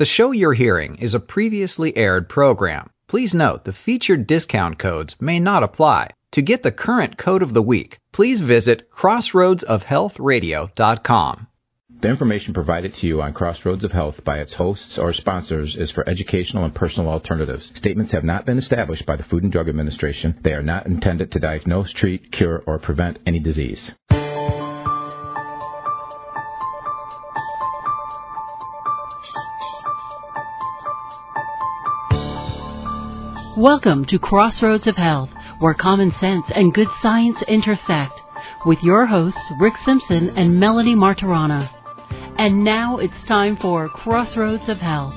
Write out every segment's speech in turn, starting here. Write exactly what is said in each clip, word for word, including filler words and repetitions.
The show you're hearing is a previously aired program. Please note the featured discount codes may not apply. To get the current code of the week, please visit crossroads of health radio dot com. The information provided to you on Crossroads of Health by its hosts or sponsors is for educational and personal alternatives. Statements have not been established by the Food and Drug Administration. They are not intended to diagnose, treat, cure, or prevent any disease. Welcome to Crossroads of Health, where common sense and good science intersect, with your hosts Rick Simpson and Melody Martirana. And now it's time for Crossroads of Health.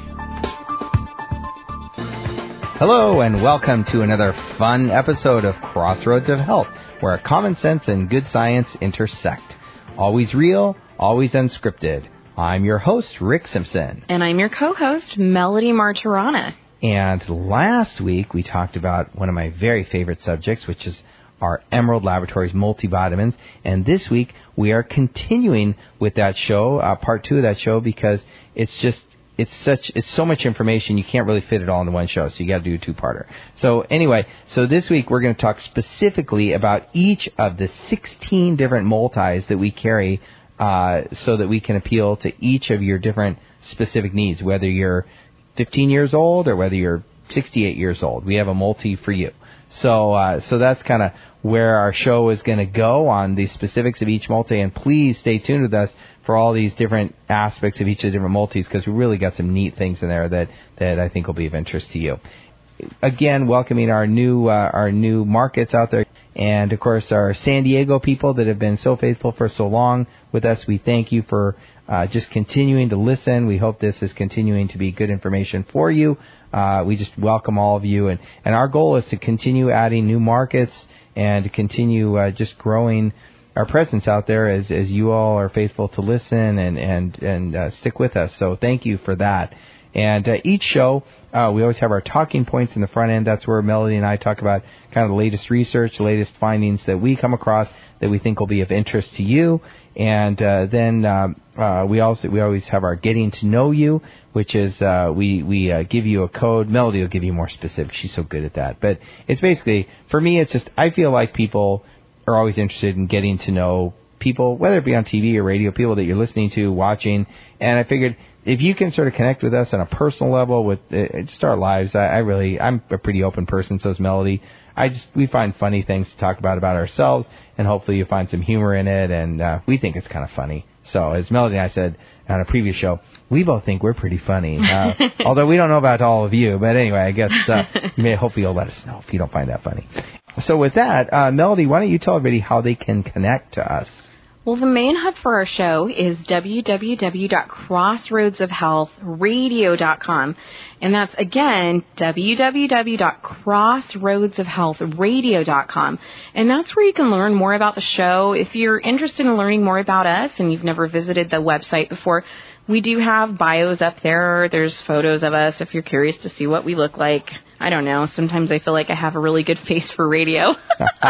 Hello and welcome to another fun episode of Crossroads of Health, where common sense and good science intersect. Always real, always unscripted. I'm your host, Rick Simpson. And I'm your co-host, Melody Martirana. And last week we talked about one of my very favorite subjects, which is our Emerald Laboratories multivitamins. And this week we are continuing with that show, uh, part two of that show, because it's just it's such it's so much information you can't really fit it all in one show. So you got to do a two-parter. So anyway, so this week we're going to talk specifically about each of the sixteen different multis that we carry, uh, so that we can appeal to each of your different specific needs, whether you're fifteen years old or whether you're sixty-eight years old. We have a multi for you. So uh, so that's kind of where our show is going to go on the specifics of each multi. And please stay tuned with us for all these different aspects of each of the different multis, because we really got some neat things in there that, that I think will be of interest to you. Again, welcoming our new uh, our new markets out there. And, of course, our San Diego people that have been so faithful for so long with us, we thank you for uh, just continuing to listen. We hope this is continuing to be good information for you. Uh, we just welcome all of you. And, and our goal is to continue adding new markets and to continue uh, just growing our presence out there as, as you all are faithful to listen and, and, and uh, stick with us. So thank you for that. And uh, each show, uh, we always have our talking points in the front end. That's where Melody and I talk about kind of the latest research, the latest findings that we come across that we think will be of interest to you. And uh, then um, uh, we also we always have our getting to know you, which is uh, we we uh, give you a code. Melody will give you more specific. She's so good at that. But it's basically, for me, it's just I feel like people are always interested in getting to know people, whether it be on T V or radio, people that you're listening to, watching. And I figured, if you can sort of connect with us on a personal level with uh, just our lives, I, I really, I'm a pretty open person, so is Melody. I just, we find funny things to talk about about ourselves, and hopefully you find some humor in it, and uh, we think it's kind of funny. So as Melody and I said on a previous show, we both think we're pretty funny, uh, although we don't know about all of you. But anyway, I guess uh, may, hopefully you'll let us know if you don't find that funny. So with that, uh, Melody, why don't you tell everybody how they can connect to us? Well, the main hub for our show is w w w dot crossroads of health radio dot com. And that's, again, w w w dot crossroads of health radio dot com. And that's where you can learn more about the show. If you're interested in learning more about us and you've never visited the website before, we do have bios up there. There's photos of us if you're curious to see what we look like. I don't know. Sometimes I feel like I have a really good face for radio. um,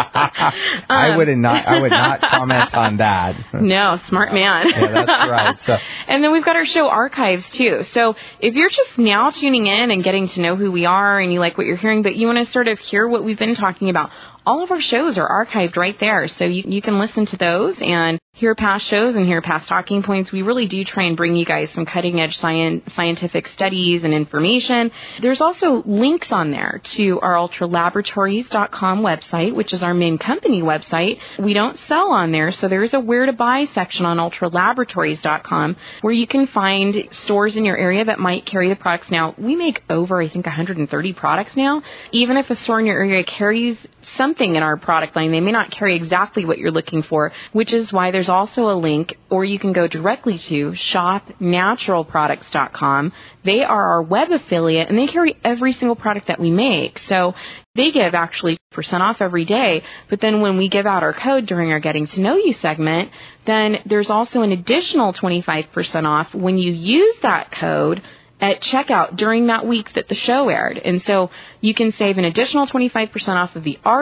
I would not. I would not comment on that. No, smart man. Yeah, that's right. So. And then we've got our show archives too. So if you're just now tuning in and getting to know who we are, and you like what you're hearing, but you want to sort of hear what we've been talking about, all of our shows are archived right there. So you, you can listen to those and hear past shows and hear past talking points. We really do try and bring you guys some cutting-edge science, scientific studies and information. There's also links on there to our ultra laboratories dot com website, which is our main company website. We don't sell on there, so there's a where to buy section on ultra laboratories dot com where you can find stores in your area that might carry the products. Now, we make over, I think, one hundred thirty products now. Even if a store in your area carries something in our product line, they may not carry exactly what you're looking for, which is why there's also a link, or you can go directly to shop natural products dot com. They are our web affiliate, and they carry every single product that we make. So they give actually percent off every day, but then when we give out our code during our Getting to Know You segment, then there's also an additional twenty-five percent off when you use that code at checkout during that week that the show aired. And so you can save an additional twenty-five percent off of the already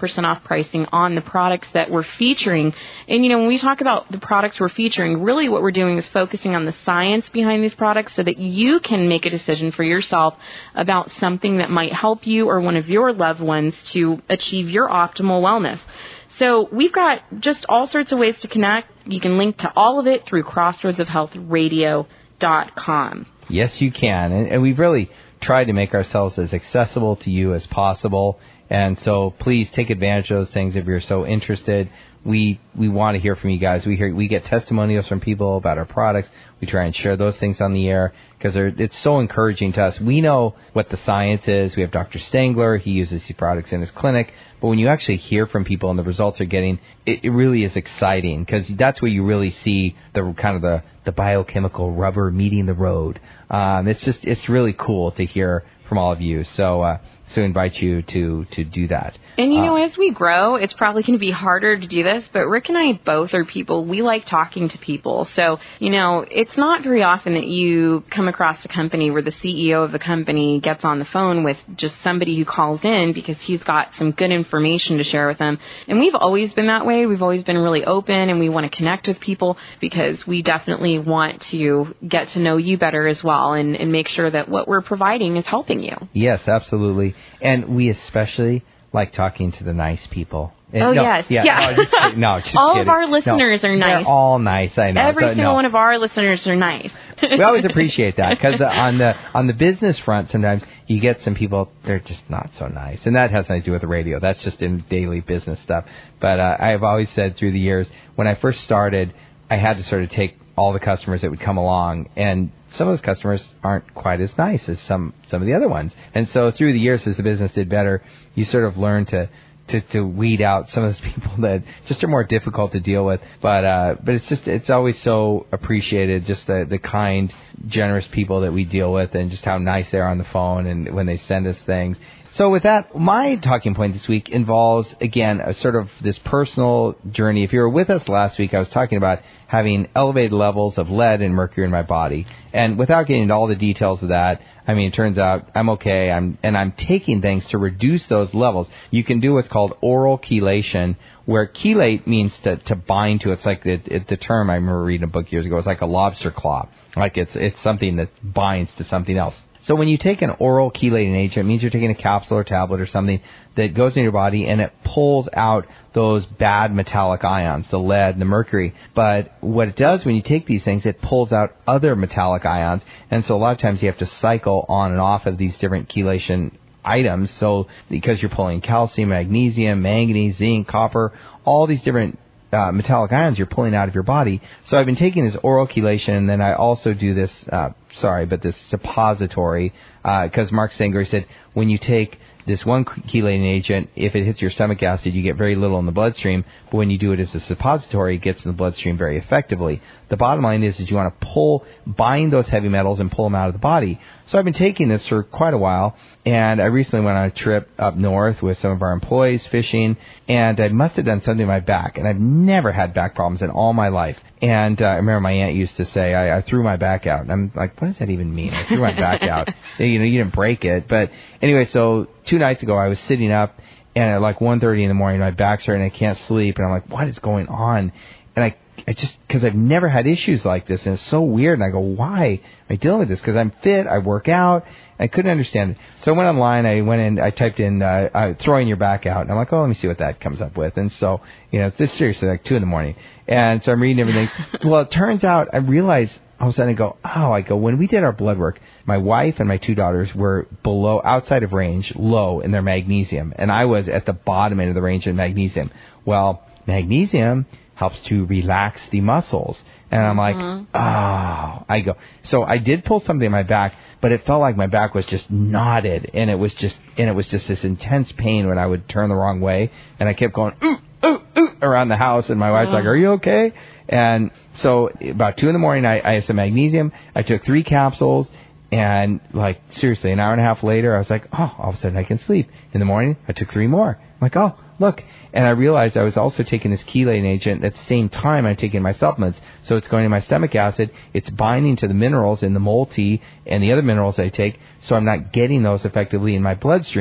percent off pricing on the products that we're featuring. And, you know, when we talk about the products we're featuring, really what we're doing is focusing on the science behind these products so that you can make a decision for yourself about something that might help you or one of your loved ones to achieve your optimal wellness. So we've got just all sorts of ways to connect. You can link to all of it through crossroads of health radio dot com. Yes, you can. And, and we've really tried to make ourselves as accessible to you as possible. And so please take advantage of those things if you're so interested. We we want to hear from you guys. We hear we get testimonials from people about our products. We try and share those things on the air because it's so encouraging to us. We know what the science is. We have Doctor Stengler. He uses these products in his clinic. But when you actually hear from people and the results they're getting, it, it really is exciting because that's where you really see the kind of the, the biochemical rubber meeting the road. Um, it's just it's really cool to hear from all of you. So uh, so invite you to to do that. And, you know, uh, as we grow, it's probably going to be harder to do this, but Rick and I both are people, we like talking to people. So, you know, it's not very often that you come across a company where the C E O of the company gets on the phone with just somebody who calls in because he's got some good information to share with them. And we've always been that way. We've always been really open, and we want to connect with people because we definitely want to get to know you better as well and, and make sure that what we're providing is helping you. Yes, absolutely. And we especially like talking to the nice people. And oh, no, yes. Yeah. yeah. No, just, no, just all kidding. of our listeners no, are nice. They're all nice, I know. Every so, single no. one of our listeners are nice. We always appreciate that because on the on the business front, sometimes you get some people, they're just not so nice. And that has nothing to do with the radio. That's just in daily business stuff. But uh, I have always said through the years, when I first started, I had to sort of take all the customers that would come along, and some of those customers aren't quite as nice as some, some of the other ones. And so through the years, as the business did better, you sort of learn to To, to weed out some of those people that just are more difficult to deal with. But uh, but it's just it's always so appreciated, just the, the kind, generous people that we deal with and just how nice they are on the phone and when they send us things. So with that, my talking point this week involves, again, a sort of this personal journey. If you were with us last week, I was talking about having elevated levels of lead and mercury in my body. And without getting into all the details of that, I mean, it turns out I'm okay, I'm, and I'm taking things to reduce those levels. You can do what's called oral chelation, where chelate means to, to bind to. It's like it, it, the term I remember reading a book years ago. It's like a lobster claw. Like it's it's something that binds to something else. So when you take an oral chelating agent, it means you're taking a capsule or tablet or something that goes in your body and it pulls out those bad metallic ions, the lead and the mercury. But what it does when you take these things, it pulls out other metallic ions. And so a lot of times you have to cycle on and off of these different chelation items. So because you're pulling calcium, magnesium, manganese, zinc, copper, all these different Uh, metallic ions you're pulling out of your body. So I've been taking this oral chelation, and then I also do this, uh, sorry, but this suppository, because uh, Mark Stengler said when you take this one chelating agent, if it hits your stomach acid, you get very little in the bloodstream, but when you do it as a suppository, it gets in the bloodstream very effectively. The bottom line is that you want to pull, bind those heavy metals and pull them out of the body. So I've been taking this for quite a while, and I recently went on a trip up north with some of our employees fishing, and I must have done something to my back, and I've never had back problems in all my life. And uh, I remember my aunt used to say, I, I threw my back out. And I'm like, what does that even mean? I threw my back out. You know, you didn't break it. But anyway, so two nights ago, I was sitting up, and at like one thirty in the morning, my back's hurting, and I can't sleep, and I'm like, what is going on? And I, I just, because I've never had issues like this, and it's so weird, and I go, why am I dealing with this? Because I'm fit, I work out, I couldn't understand it. So I went online, I went in, I typed in, uh, uh, throwing your back out, and I'm like, oh, let me see what that comes up with. And so, you know, it's this seriously like two in the morning. And so I'm reading everything. Well, it turns out, I realized, all of a sudden I go, oh, I go, when we did our blood work, my wife and my two daughters were below, outside of range, low in their magnesium, and I was at the bottom end of the range in magnesium. Well, magnesium helps to relax the muscles. And I'm like, mm-hmm. oh, I go. So I did pull something in my back, but it felt like my back was just knotted, and it was just, and it was just this intense pain when I would turn the wrong way, and I kept going, ooh, ooh, ooh, around the house, and my wife's mm-hmm. like, are you okay? And so about two in the morning, I, I had some magnesium. I took three capsules, and like seriously, an hour and a half later, I was like, oh, all of a sudden I can sleep. In the morning, I took three more. I'm like, oh, look. And I realized I was also taking this chelating agent at the same time I'm taking my supplements. So it's going to my stomach acid. It's binding to the minerals in the multi and the other minerals I take, so I'm not getting those effectively in my bloodstream.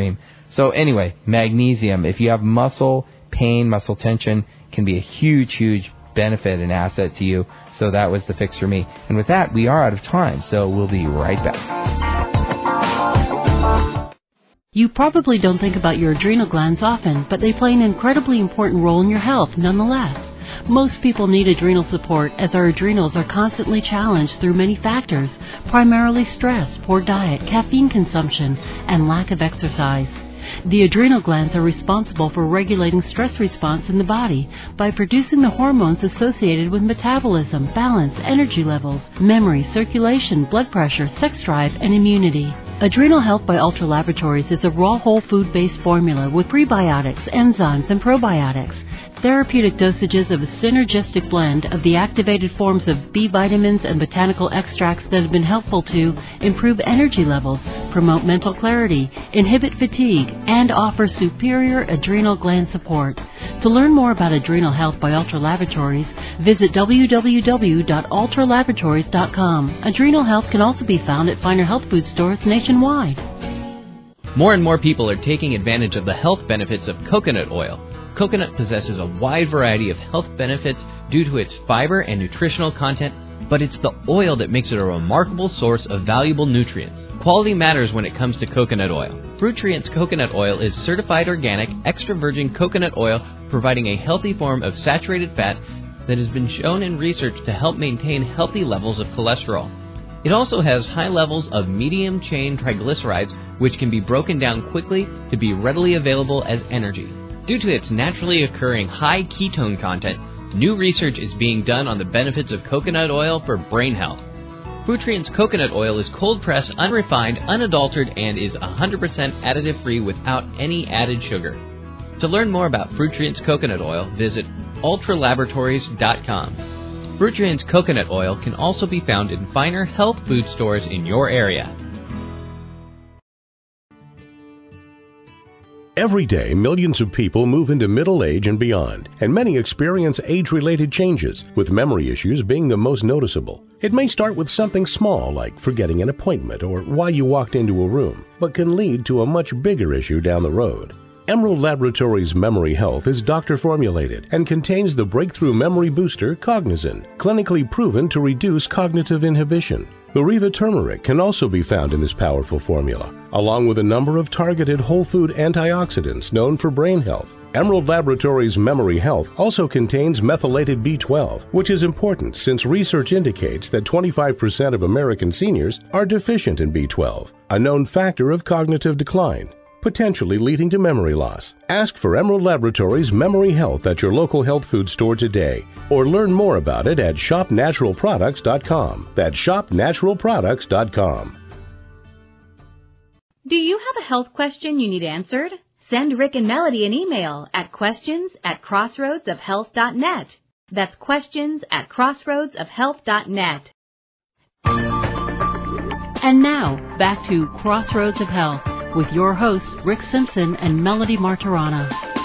So anyway, magnesium, if you have muscle pain, muscle tension, can be a huge, huge benefit and asset to you. So that was the fix for me. And with that, we are out of time, so we'll be right back. You probably don't think about your adrenal glands often, but they play an incredibly important role in your health nonetheless. Most people need adrenal support as our adrenals are constantly challenged through many factors, primarily stress, poor diet, caffeine consumption, and lack of exercise. The adrenal glands are responsible for regulating stress response in the body by producing the hormones associated with metabolism, balance, energy levels, memory, circulation, blood pressure, sex drive, and immunity. Adrenal Health by Ultra Laboratories is a raw whole food-based formula with prebiotics, enzymes, and probiotics. Therapeutic dosages of a synergistic blend of the activated forms of B vitamins and botanical extracts that have been helpful to improve energy levels, promote mental clarity, inhibit fatigue, and offer superior adrenal gland support. To learn more about Adrenal Health by Ultra Laboratories, visit w w w dot ultra laboratories dot com. Adrenal Health can also be found at finer health food stores nationwide. More and more people are taking advantage of the health benefits of coconut oil. Coconut possesses a wide variety of health benefits due to its fiber and nutritional content, but it's the oil that makes it a remarkable source of valuable nutrients. Quality matters when it comes to coconut oil. Fruitrient's coconut oil is certified organic, extra virgin coconut oil, providing a healthy form of saturated fat that has been shown in research to help maintain healthy levels of cholesterol. It also has high levels of medium-chain triglycerides, which can be broken down quickly to be readily available as energy. Due to its naturally occurring high ketone content, new research is being done on the benefits of coconut oil for brain health. Fruitrient's coconut oil is cold-pressed, unrefined, unadulterated, and is one hundred percent additive-free without any added sugar. To learn more about Fruitrient's coconut oil, visit ultra laboratories dot com. Fruitrient's coconut oil can also be found in finer health food stores in your area. Every day, millions of people move into middle age and beyond, and many experience age-related changes, with memory issues being the most noticeable. It may start with something small, like forgetting an appointment or why you walked into a room, but can lead to a much bigger issue down the road. Emerald Laboratories Memory Health is doctor-formulated and contains the breakthrough memory booster Cognizin, clinically proven to reduce cognitive inhibition. Mariva turmeric can also be found in this powerful formula, along with a number of targeted whole food antioxidants known for brain health. Emerald Laboratories Memory Health also contains methylated B twelve, which is important since research indicates that twenty-five percent of American seniors are deficient in B twelve, a known factor of cognitive decline, potentially leading to memory loss. Ask for Emerald Laboratories Memory Health at your local health food store today, or learn more about it at shop natural products dot com. That's shop natural products dot com. Do you have a health question you need answered? Send Rick and Melody an email at questions at crossroads of health dot net. That's questions at crossroads of health dot net. And now, back to Crossroads of Health with your hosts, Rick Simpson and Melody Martirana.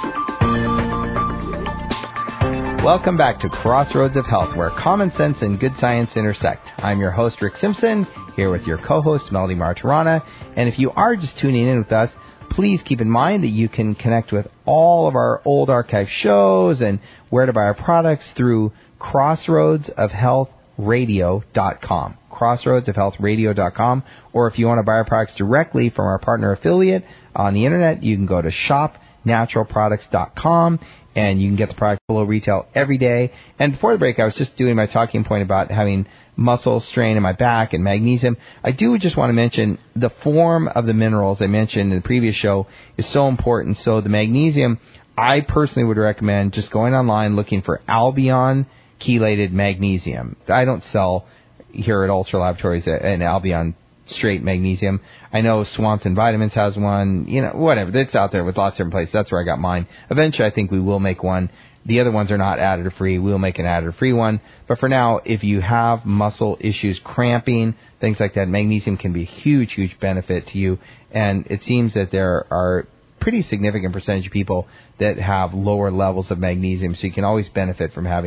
Welcome back to Crossroads of Health, where common sense and good science intersect. I'm your host, Rick Simpson, here with your co-host, Melody Martirana. And if you are just tuning in with us, please keep in mind that you can connect with all of our old archive shows and where to buy our products through crossroads of health radio dot com. crossroads of health radio dot com. Or if you want to buy our products directly from our partner affiliate on the internet, you can go to shop natural products dot com and you can get the product below retail every day. And before the break, I was just doing my talking point about having muscle strain in my back and magnesium. I do just want to mention the form of the minerals I mentioned in the previous show is so important. So the magnesium, I personally would recommend just going online looking for Albion chelated magnesium. I don't sell here at Ultra Laboratories an Albion straight magnesium. I know Swanson Vitamins has one, you know, whatever. It's out there with lots of different places. That's where I got mine. Eventually, I think we will make one. The other ones are not additive-free. We'll make an additive-free one. But for now, if you have muscle issues, cramping, things like that, magnesium can be a huge, huge benefit to you. And it seems that there are pretty significant percentage of people that have lower levels of magnesium, so you can always benefit from having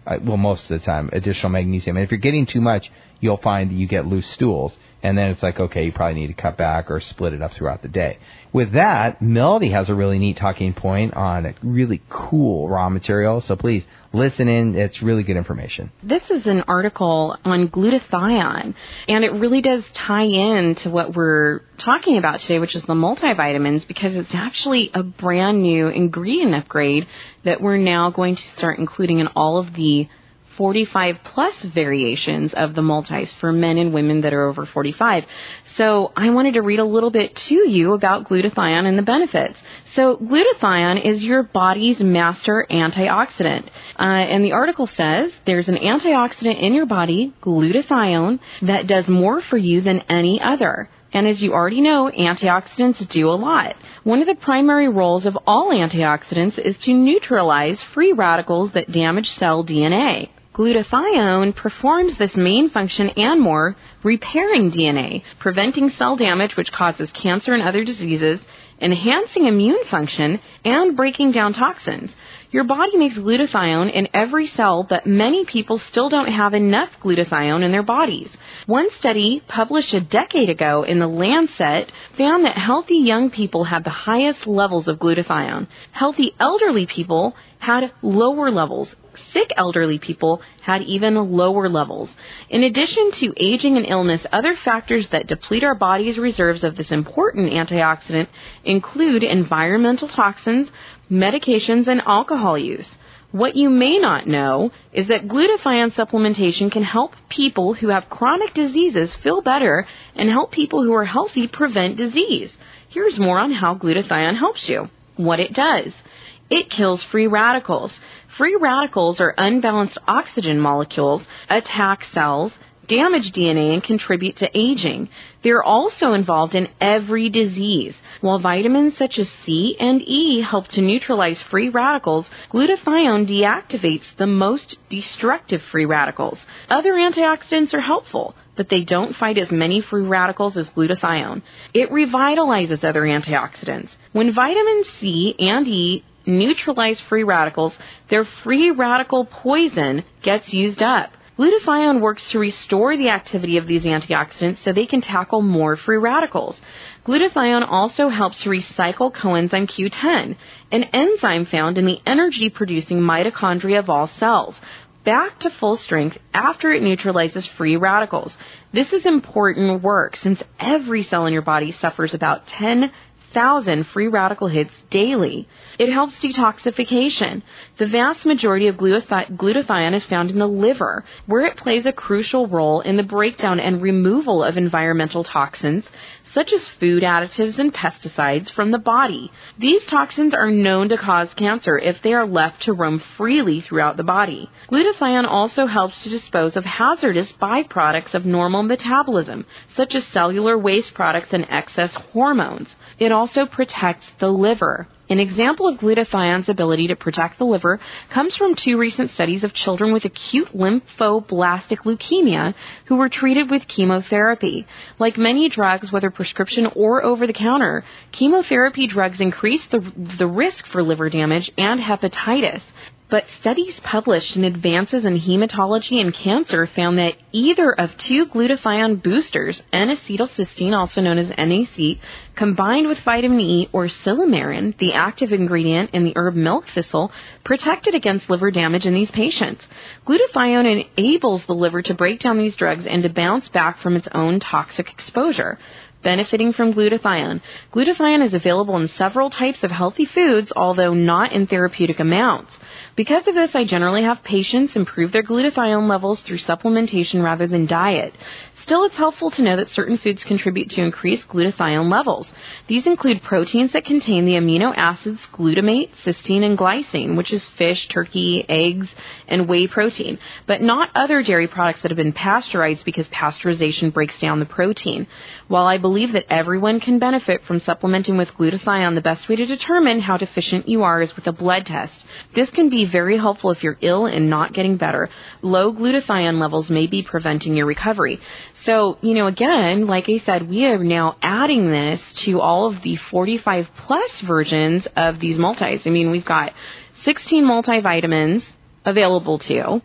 uh, well, most of the time, additional magnesium. And if you're getting too much, you'll find that you get loose stools. And then it's like, okay, you probably need to cut back or split it up throughout the day. With that, Melody has a really neat talking point on a really cool raw material. So please listen in. It's really good information. This is an article on glutathione, and it really does tie in to what we're talking about today, which is the multivitamins, because it's actually a brand new ingredient upgrade that we're now going to start including in all of the forty-five plus variations of the multis for men and women that are over forty-five. So I wanted to read a little bit to you about glutathione and the benefits. So glutathione is your body's master antioxidant. Uh, and the article says there's an antioxidant in your body, glutathione, that does more for you than any other. And as you already know, antioxidants do a lot. One of the primary roles of all antioxidants is to neutralize free radicals that damage cell D N A. Glutathione performs this main function and more, repairing D N A, preventing cell damage which causes cancer and other diseases, enhancing immune function, and breaking down toxins. Your body makes glutathione in every cell, but many people still don't have enough glutathione in their bodies. One study published a decade ago in The Lancet found that healthy young people had the highest levels of glutathione. Healthy elderly people had lower levels. Sick elderly people had even lower levels. In addition to aging and illness, other factors that deplete our body's reserves of this important antioxidant include environmental toxins, medications, and alcohol use. What you may not know is that glutathione supplementation can help people who have chronic diseases feel better and help people who are healthy prevent disease. Here's more on how glutathione helps you. What it does. It kills free radicals. Free radicals are unbalanced oxygen molecules, attack cells, damage D N A, and contribute to aging. They're also involved in every disease. While vitamins such as C and E help to neutralize free radicals, glutathione deactivates the most destructive free radicals. Other antioxidants are helpful, but they don't fight as many free radicals as glutathione. It revitalizes other antioxidants. When vitamins C and E neutralize free radicals, their free radical poison gets used up. Glutathione works to restore the activity of these antioxidants so they can tackle more free radicals. Glutathione also helps to recycle coenzyme Q ten, an enzyme found in the energy-producing mitochondria of all cells, back to full strength after it neutralizes free radicals. This is important work since every cell in your body suffers about ten thousand free radical hits daily. It helps detoxification. The vast majority of glutathione, glutathione is found in the liver, where it plays a crucial role in the breakdown and removal of environmental toxins, such as food additives and pesticides, from the body. These toxins are known to cause cancer if they are left to roam freely throughout the body. Glutathione also helps to dispose of hazardous byproducts of normal metabolism, such as cellular waste products and excess hormones. It also protects the liver. An example of glutathione's ability to protect the liver comes from two recent studies of children with acute lymphoblastic leukemia who were treated with chemotherapy. Like many drugs, whether prescription or over-the-counter, chemotherapy drugs increase the, the risk for liver damage and hepatitis. But studies published in Advances in Hematology and Cancer found that either of two glutathione boosters, N-acetylcysteine, also known as N A C, combined with vitamin E or silymarin, the active ingredient in the herb milk thistle, protected against liver damage in these patients. Glutathione enables the liver to break down these drugs and to bounce back from its own toxic exposure. Benefiting from glutathione. Glutathione is available in several types of healthy foods, although not in therapeutic amounts. Because of this, I generally have patients improve their glutathione levels through supplementation rather than diet. Still, it's helpful to know that certain foods contribute to increased glutathione levels. These include proteins that contain the amino acids glutamate, cysteine, and glycine, which is fish, turkey, eggs, and whey protein, but not other dairy products that have been pasteurized because pasteurization breaks down the protein. While I believe that everyone can benefit from supplementing with glutathione, the best way to determine how deficient you are is with a blood test. This can be very helpful if you're ill and not getting better. Low glutathione levels may be preventing your recovery. So, you know, again, like I said, we are now adding this to all of the forty-five plus versions of these multis. I mean, we've got sixteen multivitamins available to you.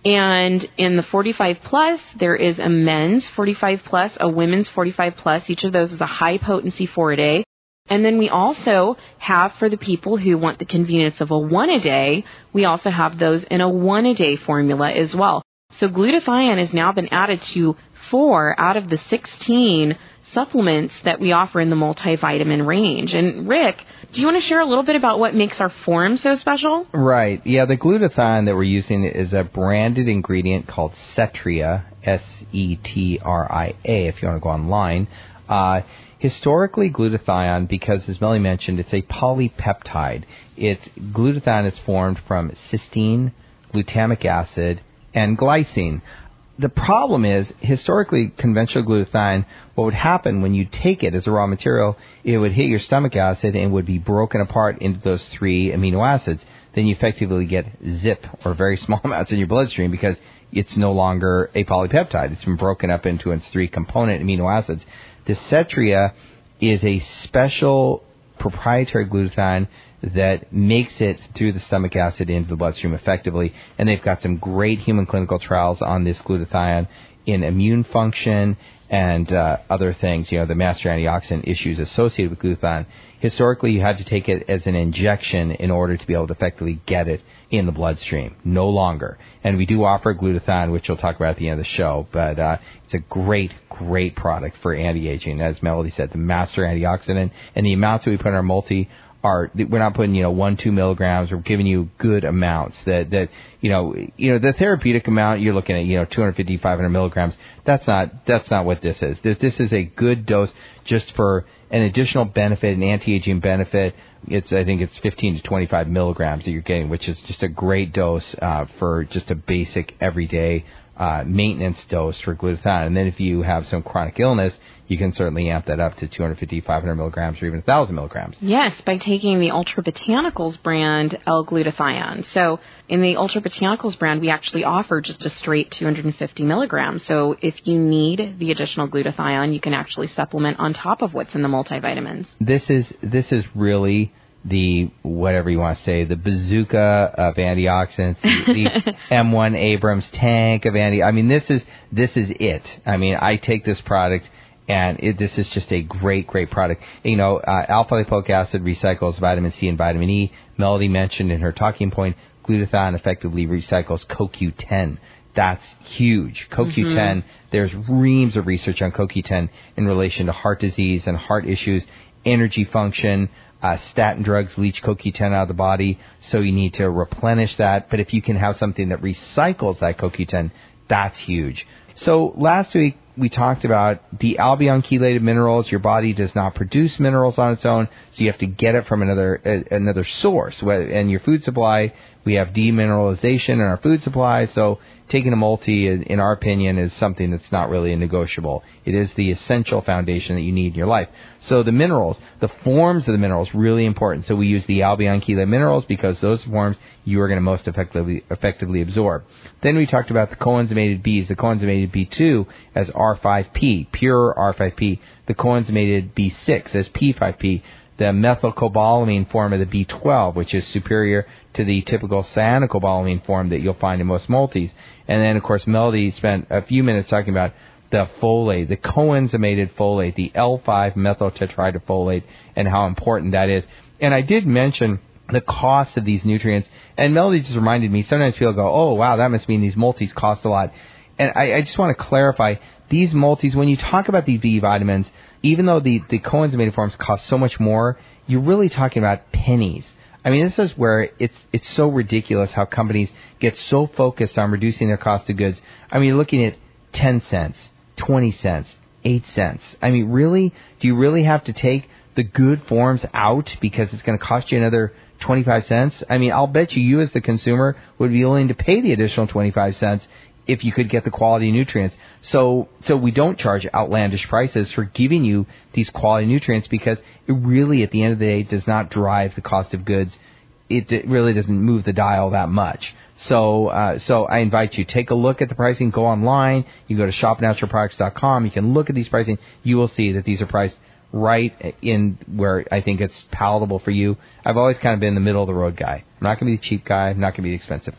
And in the forty-five plus, there is a men's forty-five plus, a women's forty-five plus. Each of those is a high potency four a day. And then we also have, for the people who want the convenience of a one a day, we also have those in a one a day formula as well. So glutathione has now been added to four out of the sixteen supplements that we offer in the multivitamin range. And Rick, do you want to share a little bit about what makes our form so special? Right. Yeah, the glutathione that we're using is a branded ingredient called Setria, S E T R I A, if you want to go online. Uh, historically, glutathione, because as Melly mentioned, it's a polypeptide. It's glutathione is formed from cysteine, glutamic acid, and glycine. The problem is, historically, conventional glutathione, what would happen when you take it as a raw material, it would hit your stomach acid and would be broken apart into those three amino acids. Then you effectively get zip, or very small amounts in your bloodstream, because it's no longer a polypeptide. It's been broken up into its three component amino acids. The Setria is a special proprietary glutathione that makes it through the stomach acid into the bloodstream effectively. And they've got some great human clinical trials on this glutathione in immune function and uh, other things, you know, the master antioxidant issues associated with glutathione. Historically, you had to take it as an injection in order to be able to effectively get it in the bloodstream. No longer. And we do offer glutathione, which we'll talk about at the end of the show, but uh, it's a great, great product for anti-aging. As Melody said, the master antioxidant, and the amounts that we put in our multi are, we're not putting, you know, one, two milligrams. We're giving you good amounts that, that, you know, you know, the therapeutic amount, you're looking at, you know, two fifty, five hundred milligrams. That's not, that's not what this is. This, this is a good dose just for an additional benefit, an anti-aging benefit. It's, I think it's fifteen to twenty-five milligrams that you're getting, which is just a great dose, uh, for just a basic everyday, uh, maintenance dose for glutathione. And then if you have some chronic illness, you can certainly amp that up to two fifty, five hundred milligrams, or even one thousand milligrams. Yes, by taking the Ultra Botanicals brand L-glutathione. So in the Ultra Botanicals brand, we actually offer just a straight two hundred fifty milligrams. So if you need the additional glutathione, you can actually supplement on top of what's in the multivitamins. This is this is really the, whatever you want to say, the bazooka of antioxidants, the, the M one Abrams tank of anti. I mean, this is this is it. I mean, I take this product. And it, this is just a great, great product. You know, uh, alpha-lipoic acid recycles vitamin C and vitamin E. Melody mentioned in her talking point, glutathione effectively recycles C O Q ten. That's huge. C O Q ten, mm-hmm. There's reams of research on C O Q ten in relation to heart disease and heart issues, energy function. Uh, statin drugs leach C O Q ten out of the body, so you need to replenish that. But if you can have something that recycles that C O Q ten, that's huge. So last week, we talked about the albion chelated minerals. Your body does not produce minerals on its own, so you have to get it from another uh, another source. And your food supply, we have demineralization in our food supply, so taking a multi, in our opinion, is something that's not really a negotiable. It is the essential foundation that you need in your life. So the minerals, the forms of the minerals, really important. So we use the albion chelated minerals because those forms you are going to most effectively effectively absorb. Then we talked about the coenzymated Bs, the coenzymated B two as R five P, pure R five P, the coenzymated B six as P five P, the methylcobalamin form of the B twelve, which is superior to the typical cyanocobalamin form that you'll find in most multis. And then, of course, Melody spent a few minutes talking about the folate, the coenzymated folate, the L five methyltetrahydrofolate, and how important that is. And I did mention the cost of these nutrients, and Melody just reminded me, sometimes people go, oh, wow, that must mean these multis cost a lot. And I, I just want to clarify, these multis, when you talk about these B vitamins, even though the, the coenzymated forms cost so much more, you're really talking about pennies. I mean, this is where it's it's so ridiculous how companies get so focused on reducing their cost of goods. I mean, you're looking at ten cents, twenty cents, eight cents. I mean, really? Do you really have to take the good forms out because it's going to cost you another twenty-five cents? I mean, I'll bet you you as the consumer would be willing to pay the additional twenty-five cents if you could get the quality nutrients. So so we don't charge outlandish prices for giving you these quality nutrients because it really, at the end of the day, does not drive the cost of goods. It, it really doesn't move the dial that much. So uh, so I invite you, take a look at the pricing. Go online. You go to shop natural products dot com. You can look at these pricing. You will see that these are priced right in where I think it's palatable for you. I've always kind of been the middle of the road guy. I'm not going to be the cheap guy. I'm not going to be the expensive guy.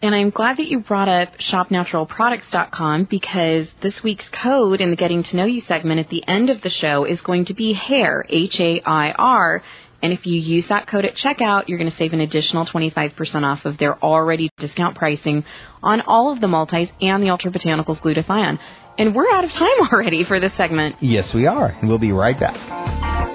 And I'm glad that you brought up shop natural products dot com because this week's code in the Getting to Know You segment at the end of the show is going to be HAIR, H A I R. And if you use that code at checkout, you're going to save an additional twenty-five percent off of their already discount pricing on all of the multis and the Ultra Botanicals glutathione. And we're out of time already for this segment. Yes, we are. And we'll be right back.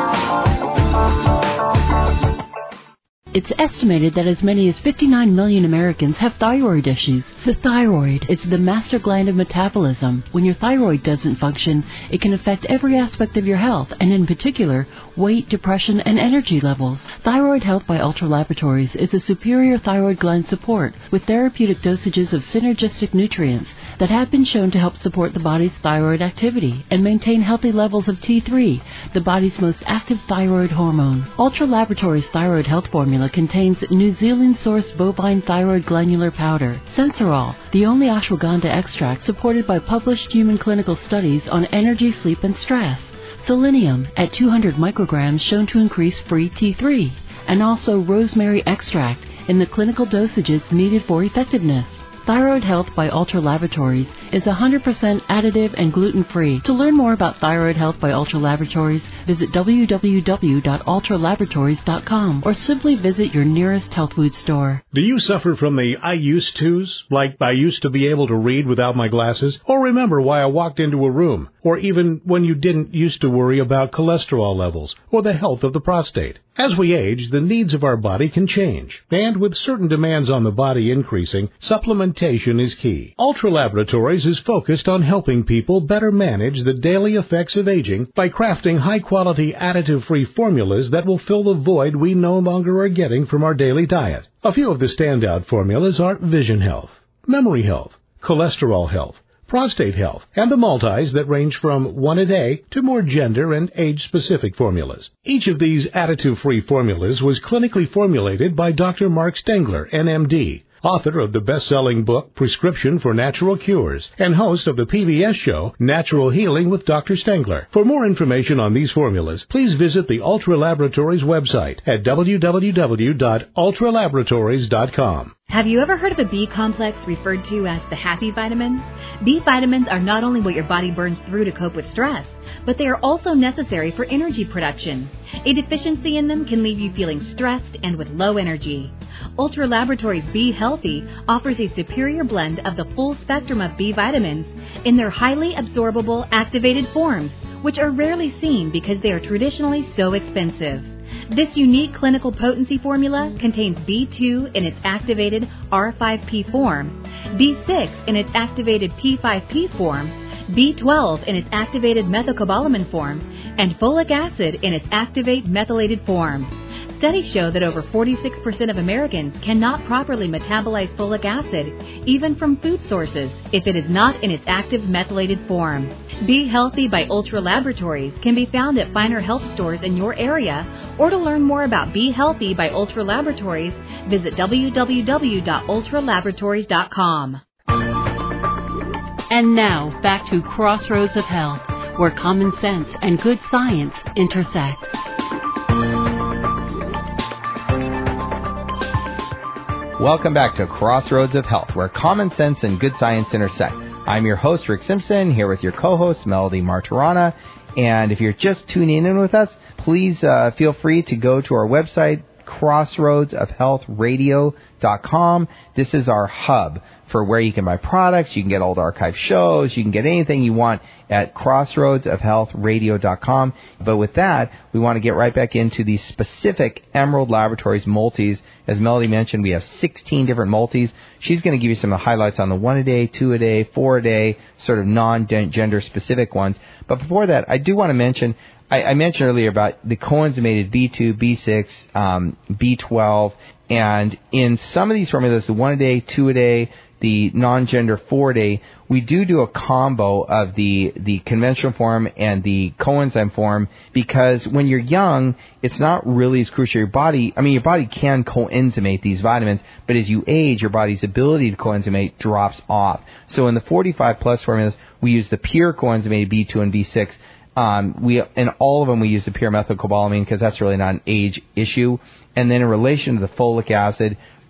It's estimated that as many as fifty-nine million Americans have thyroid issues. The thyroid is the master gland of metabolism. When your thyroid doesn't function, it can affect every aspect of your health, and in particular, weight, depression, and energy levels. Thyroid Health by Ultra Laboratories is a superior thyroid gland support with therapeutic dosages of synergistic nutrients that have been shown to help support the body's thyroid activity and maintain healthy levels of T three, the body's most active thyroid hormone. Ultra Laboratories Thyroid Health Formula contains New Zealand-sourced bovine thyroid glandular powder, Sensorol, the only ashwagandha extract supported by published human clinical studies on energy, sleep, and stress. Selenium at two hundred micrograms shown to increase free T three, and also rosemary extract in the clinical dosages needed for effectiveness. Thyroid Health by Ultra Laboratories is one hundred percent additive and gluten-free. To learn more about Thyroid Health by Ultra Laboratories, visit w w w dot ultra laboratories dot com or simply visit your nearest health food store. Do you suffer from the I used to's, like I used to be able to read without my glasses, or remember why I walked into a room, or even when you didn't used to worry about cholesterol levels or the health of the prostate? As we age, the needs of our body can change, and with certain demands on the body increasing, supplementation is key. Ultra Laboratories is focused on helping people better manage the daily effects of aging by crafting high-quality additive-free formulas that will fill the void we no longer are getting from our daily diet. A few of the standout formulas are vision health, memory health, cholesterol health, prostate health, and the multis that range from one a day to more gender and age-specific formulas. Each of these additive-free formulas was clinically formulated by Doctor Mark Stengler, N M D, author of the best-selling book Prescription for Natural Cures, and host of the P B S show Natural Healing with Doctor Stengler. For more information on these formulas, please visit the Ultra Laboratories website at w w w dot ultra laboratories dot com. Have you ever heard of a B complex referred to as the happy vitamin? B vitamins are not only what your body burns through to cope with stress, but they are also necessary for energy production. A deficiency in them can leave you feeling stressed and with low energy. Ultra Laboratories B Healthy offers a superior blend of the full spectrum of B vitamins in their highly absorbable activated forms, which are rarely seen because they are traditionally so expensive. This unique clinical potency formula contains B two in its activated R five P form, B six in its activated P five P form, B twelve in its activated methylcobalamin form, and folic acid in its activate methylated form. Studies show that over forty-six percent of Americans cannot properly metabolize folic acid, even from food sources, if it is not in its active methylated form. Be Healthy by Ultra Laboratories can be found at finer health stores in your area, or to learn more about Be Healthy by Ultra Laboratories, visit w w w dot ultra laboratories dot com. And now, back to Crossroads of Health, where common sense and good science intersect. Welcome back to Crossroads of Health, where common sense and good science intersect. I'm your host, Rick Simpson, here with your co-host, Melody Martirana. And if you're just tuning in with us, please uh, feel free to go to our website, crossroads of health radio dot com. This is our hub for where you can buy products, you can get old archive shows, you can get anything you want at crossroads of health radio dot com. But with that, we want to get right back into the specific Emerald Laboratories multis. As Melody mentioned, we have sixteen different multis. She's going to give you some of the highlights on the one a day, two a day, four a day, sort of non-gender specific ones. But before that, I do want to mention, I, I mentioned earlier about the coenzymated B two, B six, um, B twelve, and in some of these formulas, the one a day, two a day, the non-gender four a day, we do do a combo of the, the conventional form and the coenzyme form, because when you're young, it's not really as crucial. Your body, I mean, your body can coenzymate these vitamins, but as you age, your body's ability to coenzymate drops off. So in the forty-five plus formulas, we use the pure coenzymated B two and B six. Um, we, in all of them, we use the pure methylcobalamin because that's really not an age issue. And then in relation to the folic acid,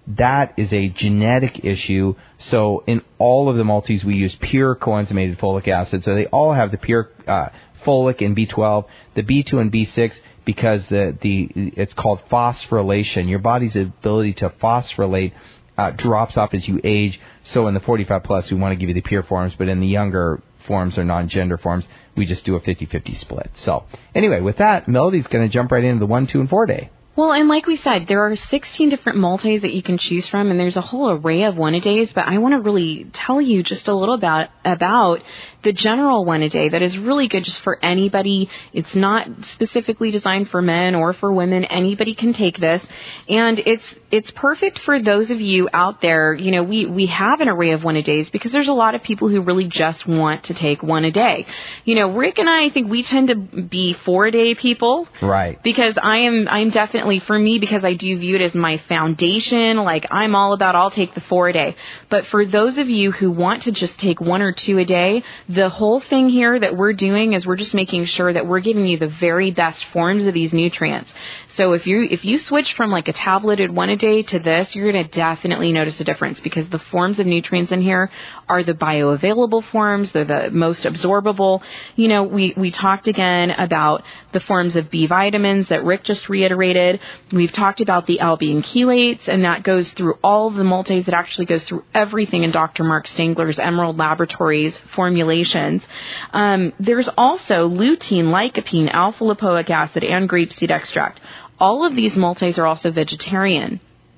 that is a genetic issue. So in all of the multis, we use pure coenzymated folic acid. So they all have the pure uh, folic and B twelve, the B two and B six, because the, the it's called phosphorylation. Your body's ability to phosphorylate uh, drops off as you age. So in the forty-five plus, we want to give you the pure forms, but in the younger forms or non-gender forms, we just do a fifty-fifty split. So anyway, with that, Melody's going to jump right into the one, two, and four day. Well, and like we said, there are sixteen different multis that you can choose from, and there's a whole array of one-a-days, but I want to really tell you just a little about, about the general one-a-day that is really good just for anybody. It's not specifically designed for men or for women. Anybody can take this, and it's it's perfect for those of you out there. You know, we, we have an array of one-a-days because there's a lot of people who really just want to take one a day. You know, Rick and I, I think we tend to be four-a-day people. Right. Because I am, I'm definitely, for me, because I do view it as my foundation, like I'm all about, I'll take the four a day. But for those of you who want to just take one or two a day, the whole thing here that we're doing is we're just making sure that we're giving you the very best forms of these nutrients. So if you if you switch from like a tableted one a day to this, you're going to definitely notice a difference because the forms of nutrients in here are the bioavailable forms. They're the most absorbable. You know, we, we talked again about the forms of B vitamins that Rick just reiterated. We've talked about the albion chelates, and that goes through all of the multis. It actually goes through everything in Doctor Mark Stengler's Emerald Laboratories formulations. Um, there's also lutein, lycopene, alpha-lipoic acid, and grapeseed extract. All of these multis are also vegetarian.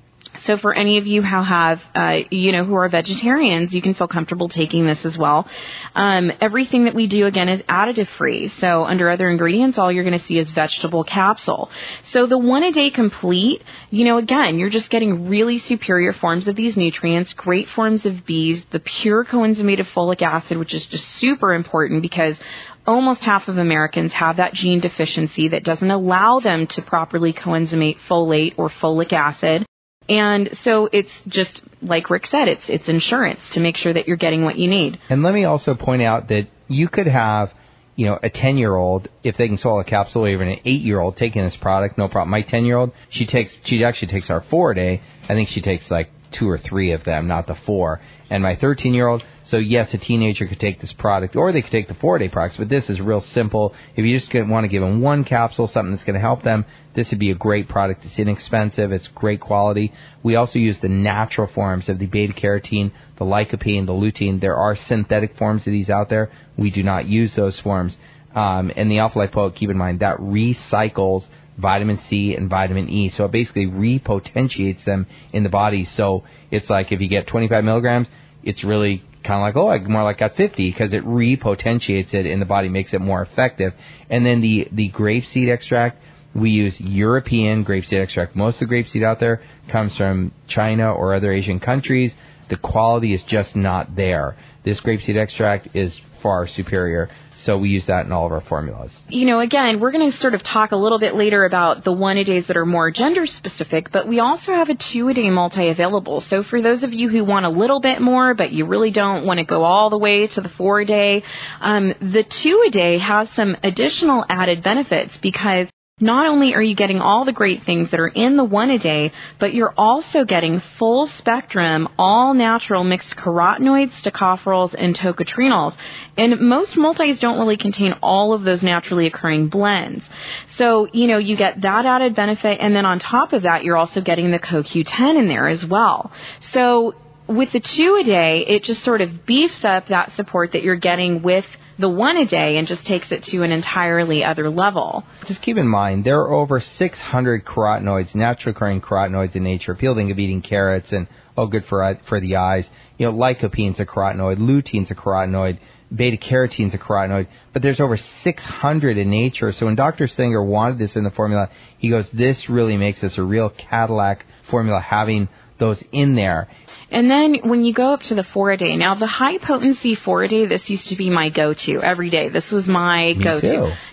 So for any of you who have, uh, you know, who are vegetarians, you can feel comfortable taking this as well. Um, everything that we do, again, is additive free. So under other ingredients, all you're going to see is vegetable capsule. So the one a day complete, you know, again, you're just getting really superior forms of these nutrients, great forms of B's, the pure coenzymated folic acid, which is just super important because almost half of Americans have that gene deficiency that doesn't allow them to properly coenzymate folate or folic acid. And so it's just, like Rick said, it's it's insurance to make sure that you're getting what you need. And let me also point out that you could have, you know, a ten-year-old, if they can swallow a capsule, or even an eight-year-old taking this product, no problem. My ten-year-old, she takes, she actually takes our four a day. I think she takes like two or three of them, not the four. And my thirteen-year-old, so yes, a teenager could take this product, or they could take the four-a-day products, but this is real simple. If you just want to give them one capsule, something that's going to help them, this would be a great product. It's inexpensive. It's great quality. We also use the natural forms of the beta-carotene, the lycopene, the lutein. There are synthetic forms of these out there. We do not use those forms. Um, and the alpha-lipoic, keep in mind, that recycles vitamin C and vitamin E. So it basically repotentiates them in the body. So it's like if you get twenty-five milligrams, it's really kind of like, oh, I more like got fifty because it repotentiates it in the body, makes it more effective. And then the, the grapeseed extract, we use European grapeseed extract. Most of the grapeseed out there comes from China or other Asian countries. The quality is just not there. This grapeseed extract is far superior. So we use that in all of our formulas. You know, again, we're going to sort of talk a little bit later about the one-a-days that are more gender-specific, but we also have a two-a-day multi available. So for those of you who want a little bit more, but you really don't want to go all the way to the four-a-day, um, the two-a-day has some additional added benefits because not only are you getting all the great things that are in the one-a-day, but you're also getting full spectrum, all natural mixed carotenoids, tocopherols, and tocotrienols. And most multis don't really contain all of those naturally occurring blends. So, you know, you get that added benefit, and then on top of that, you're also getting the C O Q ten in there as well. So with the two-a-day, it just sort of beefs up that support that you're getting with the one-a-day and just takes it to an entirely other level. Just keep in mind, there are over six hundred carotenoids, naturally occurring carotenoids in nature. People think of eating carrots and, oh, good for for the eyes. You know, lycopene's a carotenoid, lutein's a carotenoid, beta-carotene's a carotenoid, but there's over six hundred in nature. So when Doctor Stenger wanted this in the formula, he goes, this really makes this a real Cadillac formula, having those in there. And then when you go up to the four-a-day, now the high-potency four-a-day, this used to be my go-to every day. This was my Me go-to. Too.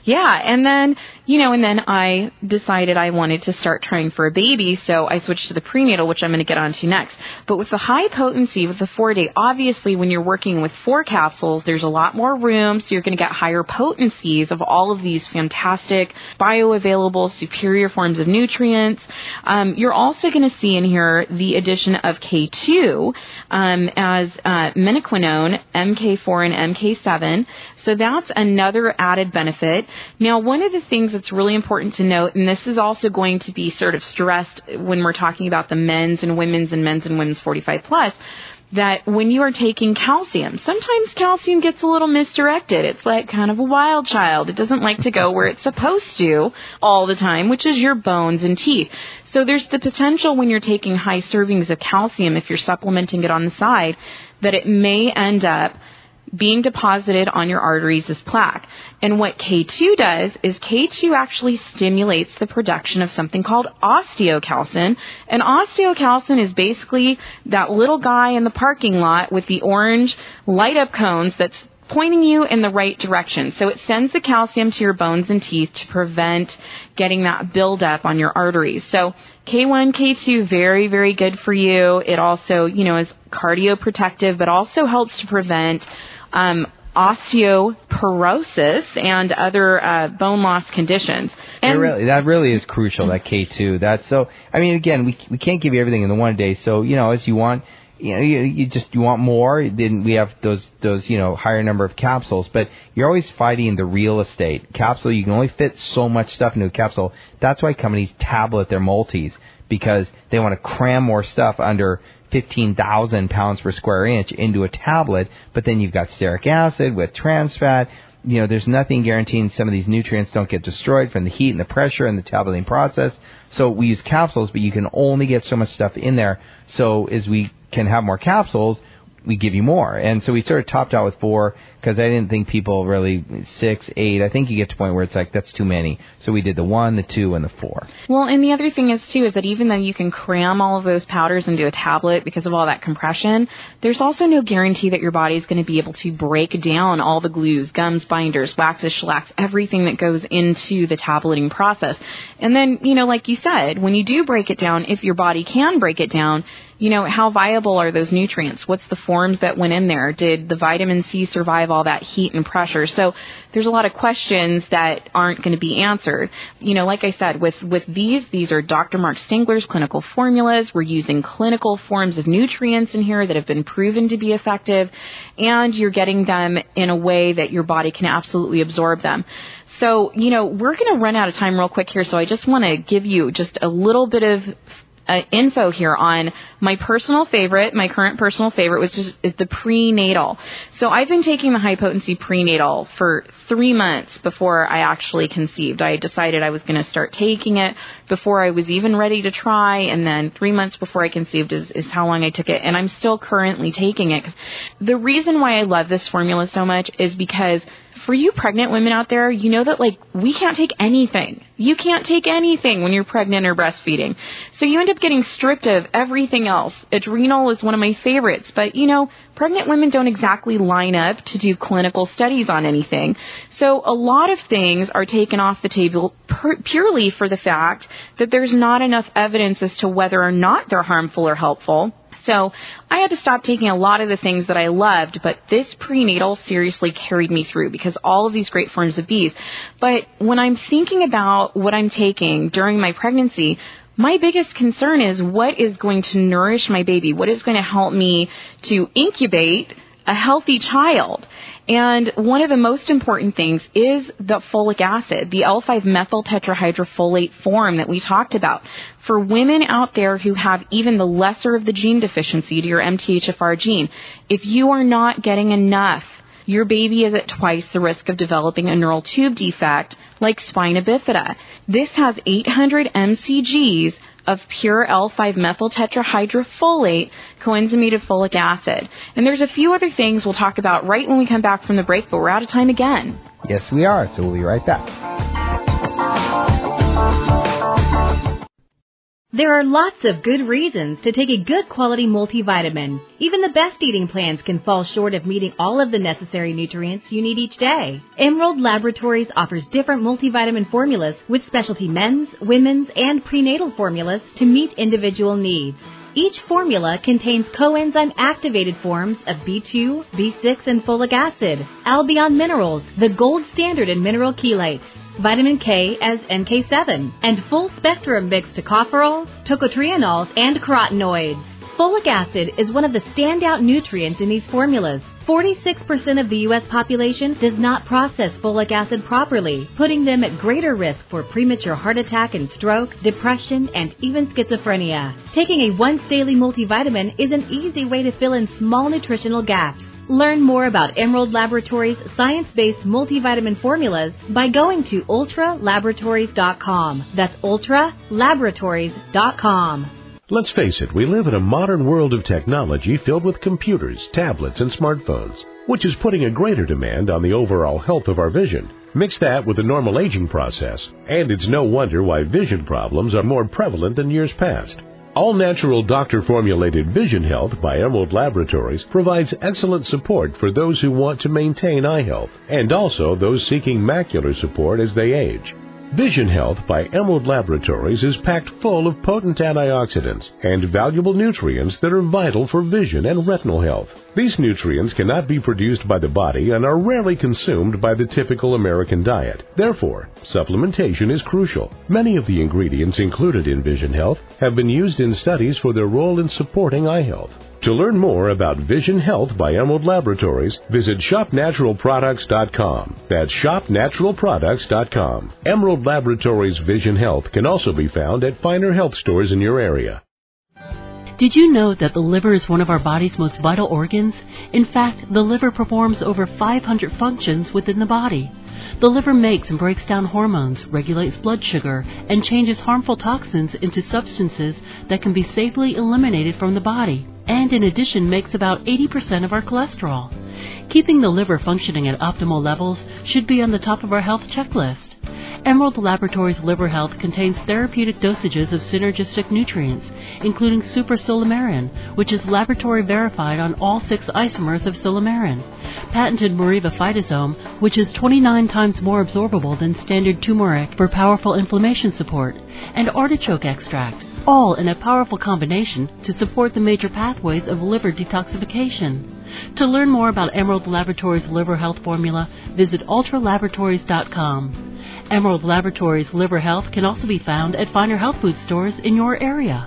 Yeah, and then, you know, and then I decided I wanted to start trying for a baby, so I switched to the prenatal, which I'm going to get onto next. But with the high potency, with the four-day, obviously when you're working with four capsules, there's a lot more room, so you're going to get higher potencies of all of these fantastic bioavailable superior forms of nutrients. Um, you're also going to see in here the addition of K two um, as uh, menaquinone, M K four, and M K seven. So that's another added benefit. Now, one of the things that's really important to note, and this is also going to be sort of stressed when we're talking about the men's and women's and men's and women's forty-five plus, that when you are taking calcium, sometimes calcium gets a little misdirected. It's like kind of a wild child. It doesn't like to go where it's supposed to all the time, which is your bones and teeth. So there's the potential when you're taking high servings of calcium, if you're supplementing it on the side, that it may end up being deposited on your arteries as plaque. And what K two does is K two actually stimulates the production of something called osteocalcin. And osteocalcin is basically that little guy in the parking lot with the orange light-up cones that's pointing you in the right direction. So it sends the calcium to your bones and teeth to prevent getting that buildup on your arteries. So K one, K two, very, very good for you. It also, you know, is cardioprotective, but also helps to prevent um, osteoporosis and other uh, bone loss conditions. And really, that really is crucial, that K two. That's so, I mean, again, we we can't give you everything in the one day. So, you know, as you want, you know, you, you just, you want more, then we have those, those, you know, higher number of capsules, but you're always fighting the real estate. Capsule, you can only fit so much stuff into a capsule. That's why companies tablet their multis, because they want to cram more stuff under fifteen thousand pounds per square inch into a tablet, but then you've got stearic acid with trans fat. You know, there's nothing guaranteeing some of these nutrients don't get destroyed from the heat and the pressure and the tableting process. So we use capsules, but you can only get so much stuff in there. So as we can have more capsules, we give you more. And so we sort of topped out with four because I didn't think people really, six, eight, I think you get to a point where it's like, that's too many. So we did the one, the two, and the four. Well, and the other thing is, too, is that even though you can cram all of those powders into a tablet because of all that compression, there's also no guarantee that your body is going to be able to break down all the glues, gums, binders, waxes, shellacs, everything that goes into the tableting process. And then, you know, like you said, when you do break it down, if your body can break it down, you know, how viable are those nutrients? What's the forms that went in there? Did the vitamin C survive all that heat and pressure? So there's a lot of questions that aren't going to be answered. You know, like I said, with, with these, these are Doctor Mark Stengler's clinical formulas. We're using clinical forms of nutrients in here that have been proven to be effective, and you're getting them in a way that your body can absolutely absorb them. So, you know, we're going to run out of time real quick here, so I just want to give you just a little bit of Uh, info here on my personal favorite. My current personal favorite was just is the prenatal. So I've been taking the high potency prenatal for three months before I actually conceived. I decided I was going to start taking it before I was even ready to try, and then three months before I conceived is, is how long I took it, and I'm still currently taking it. The reason why I love this formula so much is because for you pregnant women out there, you know that, like, we can't take anything. You can't take anything when you're pregnant or breastfeeding. So you end up getting stripped of everything else. Adrenal is one of my favorites, but, you know, pregnant women don't exactly line up to do clinical studies on anything. So a lot of things are taken off the table pur- purely for the fact that there's not enough evidence as to whether or not they're harmful or helpful. So I had to stop taking a lot of the things that I loved, but this prenatal seriously carried me through because all of these great forms of B's. But when I'm thinking about what I'm taking during my pregnancy, my biggest concern is what is going to nourish my baby, what is going to help me to incubate a healthy child. And one of the most important things is the folic acid, the L five methyl tetrahydrofolate form that we talked about. For women out there who have even the lesser of the gene deficiency to your M T H F R gene, if you are not getting enough, your baby is at twice the risk of developing a neural tube defect like spina bifida. This has eight hundred M C Gs of pure L five methyl tetrahydrofolate coenzymated folic acid. And there's a few other things we'll talk about right when we come back from the break, but we're out of time again. Yes, we are, so we'll be right back. There are lots of good reasons to take a good quality multivitamin. Even the best eating plans can fall short of meeting all of the necessary nutrients you need each day. Emerald Laboratories offers different multivitamin formulas with specialty men's, women's, and prenatal formulas to meet individual needs. Each formula contains coenzyme activated forms of B two, B six, and folic acid, Albion minerals, the gold standard in mineral chelates, vitamin K as N K seven, and full spectrum mixed tocopherols, tocotrienols, and carotenoids. Folic acid is one of the standout nutrients in these formulas. forty-six percent of the U S population does not process folic acid properly, putting them at greater risk for premature heart attack and stroke, depression, and even schizophrenia. Taking a once-daily multivitamin is an easy way to fill in small nutritional gaps. Learn more about Emerald Laboratories' science-based multivitamin formulas by going to ultra laboratories dot com. That's ultra laboratories dot com. Let's face it, we live in a modern world of technology filled with computers, tablets, and smartphones, which is putting a greater demand on the overall health of our vision. Mix that with the normal aging process, and it's no wonder why vision problems are more prevalent than years past. All-natural doctor-formulated Vision Health by Emerald Laboratories provides excellent support for those who want to maintain eye health, and also those seeking macular support as they age. Vision Health by Emerald Laboratories is packed full of potent antioxidants and valuable nutrients that are vital for vision and retinal health. These nutrients cannot be produced by the body and are rarely consumed by the typical American diet. Therefore, supplementation is crucial. Many of the ingredients included in Vision Health have been used in studies for their role in supporting eye health. To learn more about Vision Health by Emerald Laboratories, visit shop natural products dot com. That's shop natural products dot com. Emerald Laboratories Vision Health can also be found at finer health stores in your area. Did you know that the liver is one of our body's most vital organs? In fact, the liver performs over five hundred functions within the body. The liver makes and breaks down hormones, regulates blood sugar, and changes harmful toxins into substances that can be safely eliminated from the body, and in addition makes about eighty percent of our cholesterol. Keeping the liver functioning at optimal levels should be on the top of our health checklist. Emerald Laboratories Liver Health contains therapeutic dosages of synergistic nutrients, including super-silymarin, which is laboratory verified on all six isomers of silymarin, patented Meriva phytosome, which is twenty-nine times more absorbable than standard turmeric for powerful inflammation support, and artichoke extract, all in a powerful combination to support the major pathways of liver detoxification. To learn more about Emerald Laboratories Liver Health Formula, visit ultra laboratories dot com. Emerald Laboratories Liver Health can also be found at finer health food stores in your area.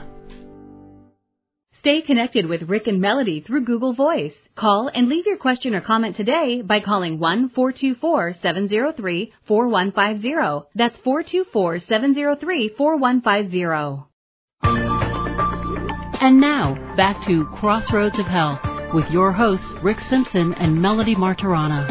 Stay connected with Rick and Melody through Google Voice. Call and leave your question or comment today by calling one four two four, seven zero three, four one five zero. That's four two four, seven zero three, four one five zero. And now, back to Crossroads of Health with your hosts, Rick Simpson and Melody Martirana.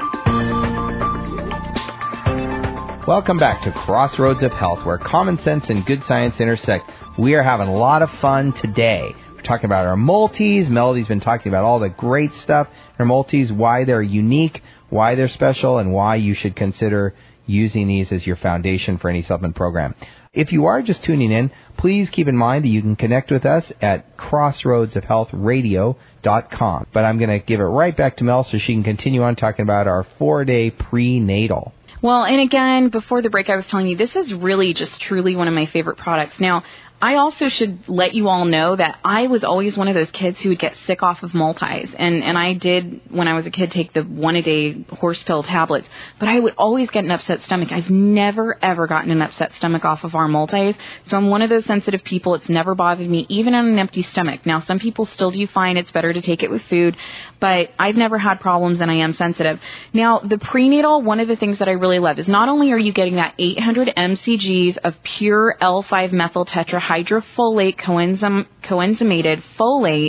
Welcome back to Crossroads of Health, where common sense and good science intersect. We are having a lot of fun today. We're talking about our multis. Melody's been talking about all the great stuff in our multis, why they're unique, why they're special, and why you should consider using these as your foundation for any supplement program. If you are just tuning in, please keep in mind that you can connect with us at crossroads of health radio dot com. But I'm going to give it right back to Mel so she can continue on talking about our four-day prenatal. Well, and again, before the break, I was telling you, this is really just truly one of my favorite products. Now, I also should let you all know that I was always one of those kids who would get sick off of multis. And, and I did, when I was a kid, take the one-a-day horse pill tablets. But I would always get an upset stomach. I've never, ever gotten an upset stomach off of our multis. So I'm one of those sensitive people. It's never bothered me, even on an empty stomach. Now, some people still do find it's better to take it with food. But I've never had problems, and I am sensitive. Now, the prenatal, one of the things that I really love is not only are you getting that eight hundred milligrams of pure L five methyl tetrahydrofolate coenzym, coenzymated folate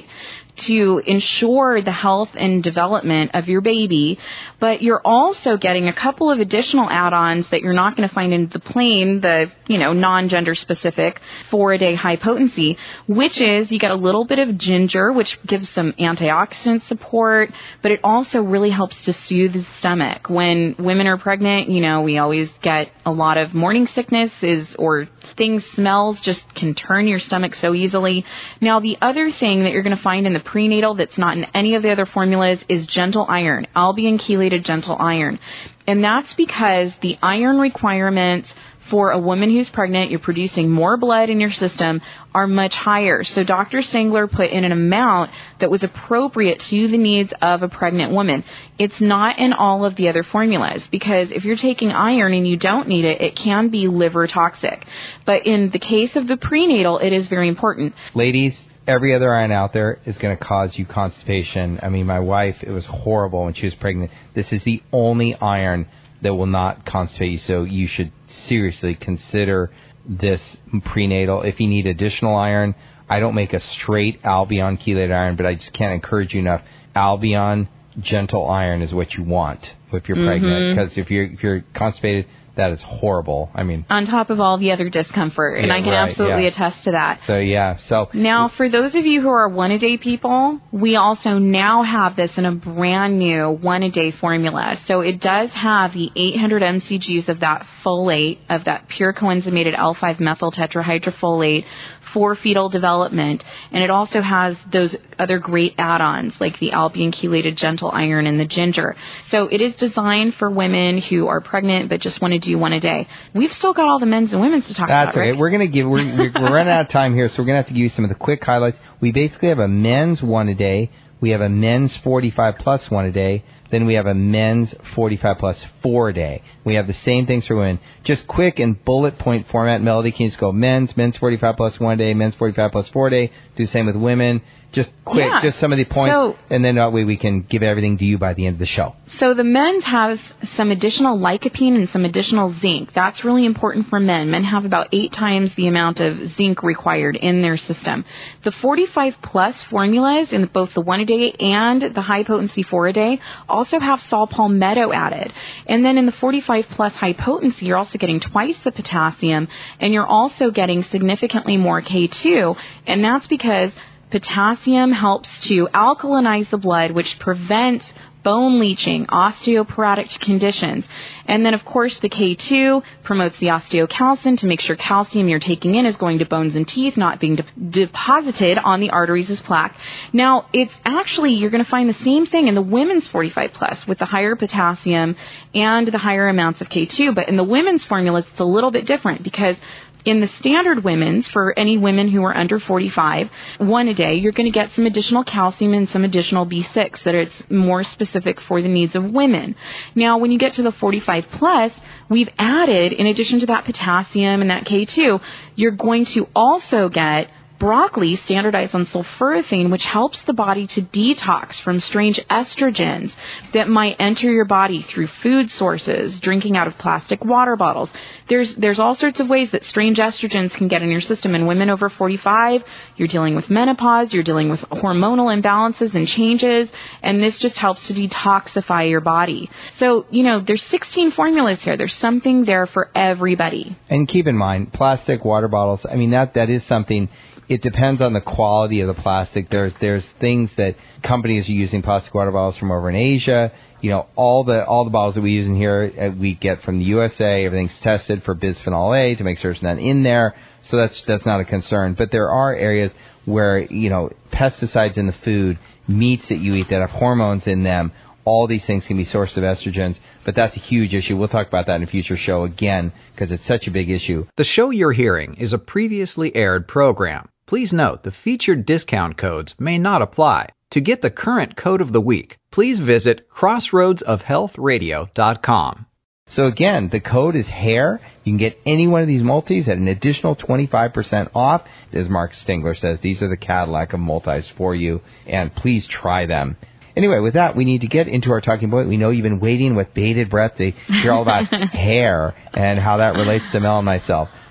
to ensure the health and development of your baby, but you're also getting a couple of additional add-ons that you're not going to find in the plain, the, you know, non-gender specific four-a-day high potency, which is you get a little bit of ginger, which gives some antioxidant support, but it also really helps to soothe the stomach. When women are pregnant, you know, we always get a lot of morning sickness is, or things, smells just can turn your stomach so easily. Now, the other thing that you're going to find in the prenatal that's not in any of the other formulas is gentle iron, Albion chelated gentle iron. And that's because the iron requirements for a woman who's pregnant, you're producing more blood in your system, are much higher. So Doctor Sengler put in an amount that was appropriate to the needs of a pregnant woman. It's not in all of the other formulas, because if you're taking iron and you don't need it, it can be liver toxic. But in the case of the prenatal, it is very important. Ladies, every other iron out there is going to cause you constipation. I mean, my wife, it was horrible when she was pregnant. This is the only iron that will not constipate you, so you should seriously consider this prenatal. If you need additional iron, I don't make a straight Albion chelated iron, but I just can't encourage you enough. Albion gentle iron is what you want if you're mm-hmm. pregnant, because if you're if you're constipated, that is horrible. I mean, on top of all the other discomfort, and yeah, I can right, absolutely yeah. attest to that. So yeah, so now for those of you who are one a day people, we also now have this in a brand new one a day formula. So it does have the eight hundred M C Gs of that folate, of that pure coenzymated L five methyl tetrahydrofolate for fetal development, and it also has those other great add-ons like the Albion chelated gentle iron and the ginger. So it is designed for women who are pregnant but just want to do one a day. We've still got all the men's and women's to talk That's about. That's okay. Rick. We're going to give. We're, we're, we're running out of time here, so we're going to have to give you some of the quick highlights. We basically have a men's one a day. We have a men's forty-five plus one a day. Then we have a men's forty-five plus four a day. We have the same things for women. Just quick and bullet point format. Melody, can you just go men's, men's forty-five plus one a day, men's forty-five plus four a day. Do the same with women. Just quick, yeah. just some of the points, so, and then that way we can give everything to you by the end of the show. So the men's has some additional lycopene and some additional zinc. That's really important for men. Men have about eight times the amount of zinc required in their system. The forty-five plus formulas in both the one a day and the high potency four a day also have saw palmetto added. And then in the forty-five plus high potency, you're also getting twice the potassium, and you're also getting significantly more K two, and that's because potassium helps to alkalinize the blood, which prevents bone leaching, osteoporotic conditions. And then, of course, the K two promotes the osteocalcin to make sure calcium you're taking in is going to bones and teeth, not being de- deposited on the arteries as plaque. Now, it's actually, you're going to find the same thing in the women's forty-five plus with the higher potassium and the higher amounts of K two. But in the women's formula, it's a little bit different, because in the standard women's, for any women who are under forty-five, one a day, you're going to get some additional calcium and some additional B six that it's more specific for the needs of women. Now, when you get to the forty-five plus, we've added, in addition to that potassium and that K two, you're going to also get broccoli standardized on sulforaphane, which helps the body to detox from strange estrogens that might enter your body through food sources, drinking out of plastic water bottles. There's there's all sorts of ways that strange estrogens can get in your system. In women over forty-five, you're dealing with menopause, you're dealing with hormonal imbalances and changes, and this just helps to detoxify your body. So, you know, there's sixteen formulas here. There's something there for everybody. And keep in mind, plastic water bottles, I mean, that that is something. It depends on the quality of the plastic. There's there's things that companies are using plastic water bottles from over in Asia. You know, all the all the bottles that we use in here, uh, we get from the U S A. Everything's tested for bisphenol A to make sure there's none in there. So that's that's not a concern. But there are areas where, you know, pesticides in the food, meats that you eat that have hormones in them, all these things can be sources of estrogens. But that's a huge issue. We'll talk about that in a future show again, because it's such a big issue. The show you're hearing is a previously aired program. Please note the featured discount codes may not apply. To get the current code of the week, please visit crossroads of health radio dot com. So again, the code is HAIR. You can get any one of these multis at an additional twenty-five percent off. As Mark Stingler says, these are the Cadillac of multis for you, and please try them. Anyway, with that, we need to get into our talking point. We know you've been waiting with bated breath to hear all about hair and how that relates to Mel and myself.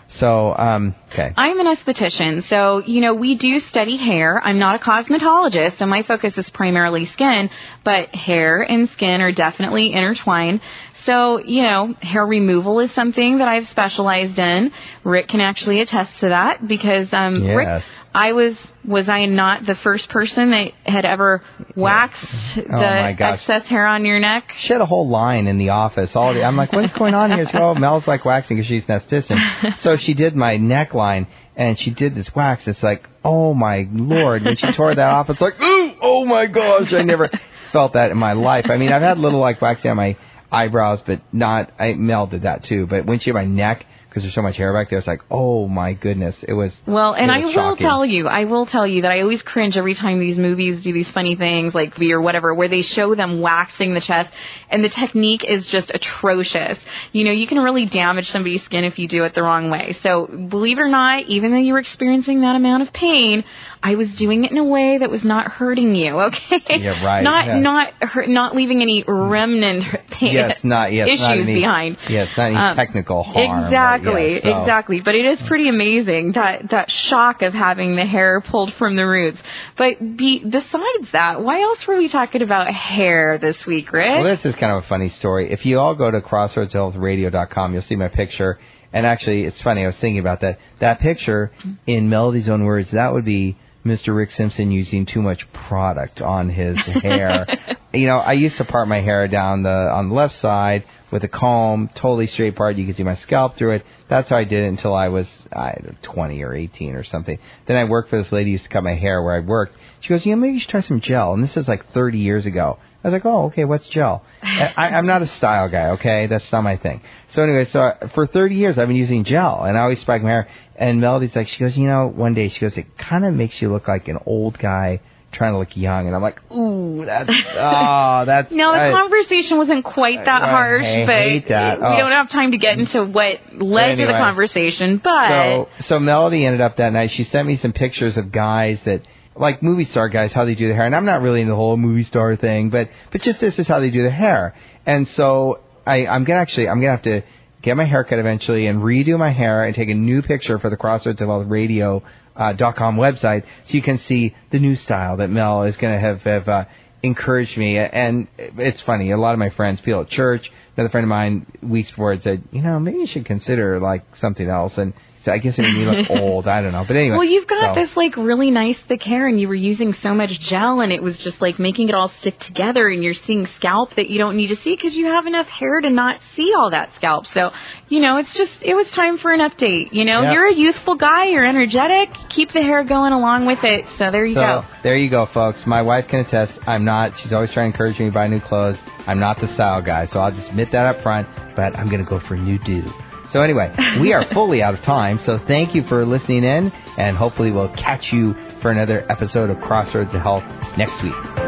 So, um, okay. I'm an esthetician, so, you know, we do study hair. I'm not a cosmetologist, and my focus is primarily skin, but hair and skin are definitely intertwined. So, you know, hair removal is something that I've specialized in. Rick can actually attest to that because, um, yes. Rick, I was, was I not the first person that had ever waxed oh the excess hair on your neck? She had a whole line in the office. All the, I'm like, what is going on here? She goes, oh, Mel's like waxing because she's an esthetician. So she did my neckline and she did this wax. It's like, oh my Lord. When she tore that off, it's like, ooh, oh my gosh. I never felt that in my life. I mean, I've had a little like waxing on my eyebrows, but not, I Mel did that too. But when she had my neck, because there's so much hair back there, it's like, oh my goodness, it was. Well, and was I will shocking. tell you, I will tell you that I always cringe every time these movies do these funny things like V or whatever, where they show them waxing the chest, and the technique is just atrocious. You know, you can really damage somebody's skin if you do it the wrong way. So, believe it or not, even though you were experiencing that amount of pain, I was doing it in a way that was not hurting you. Okay. Yeah, right. Not yeah. not hurt, not leaving any remnant pain. Yes, not yes, issues not any, behind. Yes, not any um, technical harm. Exactly, yeah, so. exactly. But it is pretty amazing that that shock of having the hair pulled from the roots. But be, besides that, why else were we talking about hair this week, Rick? Well, this is kind of a funny story. If you all go to crossroads health radio dot com, you'll see my picture. And actually, it's funny. I was thinking about that. That picture, in Melody's own words, that would be Mister Rick Simpson using too much product on his hair. You know, I used to part my hair down the on the left side with a comb, totally straight part. You could see my scalp through it. That's how I did it until I was I don't know, twenty or eighteen or something. Then I worked for this lady who used to cut my hair where I worked. She goes, you know, maybe you should try some gel. And this is like thirty years ago. I was like, oh, okay, what's gel? I, I'm not a style guy, okay? That's not my thing. So anyway, so I, for thirty years I've been using gel, and I always spike my hair. And Melody's like, she goes, you know, one day she goes, it kind of makes you look like an old guy trying to look young. And I'm like, ooh, that's, oh, that's. No, the I, conversation wasn't quite that I, harsh, I but hate that. we Oh. don't have time to get into what led anyway, to the conversation, but. So, so Melody ended up that night, she sent me some pictures of guys that, like movie star guys, how they do their hair. And I'm not really into the whole movie star thing, but, but just this is how they do their hair. And so I, I'm gonna actually, I'm gonna have to get my haircut eventually and redo my hair and take a new picture for the Crossroads of Health Radio uh, dot com website so you can see the new style that Mel is going to have, have uh, encouraged me. And it's funny, a lot of my friends, people at church, another friend of mine weeks before had said, you know, maybe you should consider like something else. And so I guess it made me look old. I don't know. But anyway. Well, you've got so. this like really nice thick hair, and you were using so much gel, and it was just like making it all stick together, and you're seeing scalp that you don't need to see because you have enough hair to not see all that scalp. So, you know, it's just, it was time for an update. You know, yep. You're a youthful guy, you're energetic, keep the hair going along with it. So there you so, go. There you go, folks. My wife can attest. I'm not, she's always trying to encourage me to buy new clothes. I'm not the style guy, so I'll just admit that up front, but I'm going to go for new do. So anyway, we are fully out of time, so thank you for listening in, and hopefully we'll catch you for another episode of Crossroads of Health next week.